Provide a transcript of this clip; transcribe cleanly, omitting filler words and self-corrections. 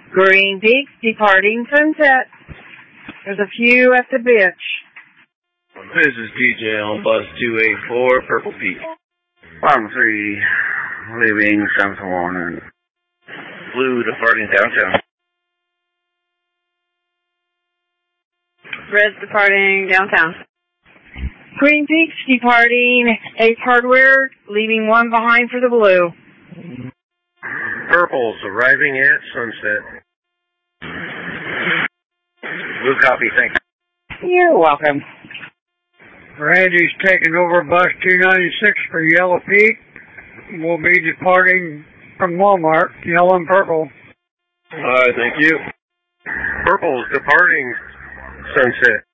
Green Peaks departing Sunset. There's a few at the beach. This is DJ on bus 284, Purple Peak. 1-3, leaving 7-1 and Blue departing downtown. Red departing downtown. Green Peaks departing Ace Hardware, leaving one behind for the Blue. Purple's arriving at Sunset. Blue copy, thanks. You're welcome. Randy's taking over bus 296 for Yellow Peak. We'll be departing from Walmart, yellow and purple. Alright, thank you. Purple's departing Sunset.